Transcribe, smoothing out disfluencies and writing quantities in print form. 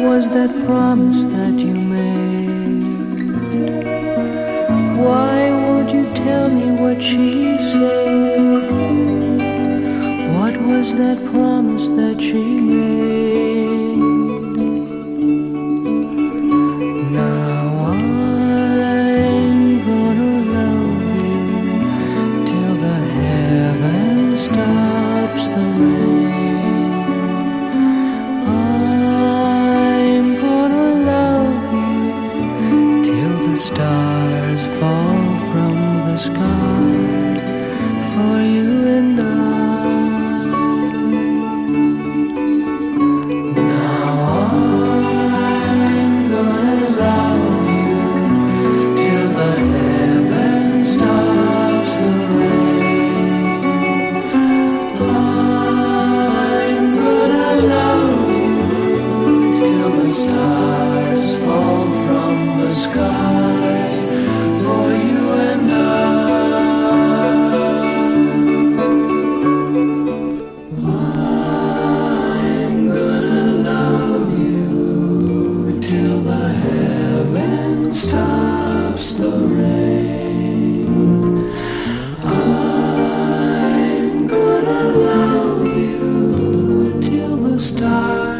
was that promise that you made? Why won't you tell me what she said? What was that promise that she made? Now I'm gonna love you till the heaven stops the rain. I'm gonna love you till the stars fall from the sky for you and I. Now I'm gonna love you till the heaven stops the rain. I'm gonna love you till the stars fall from the sky for you and I. I'm gonna love you till the heaven stops the rain. I'm gonna love you till the stars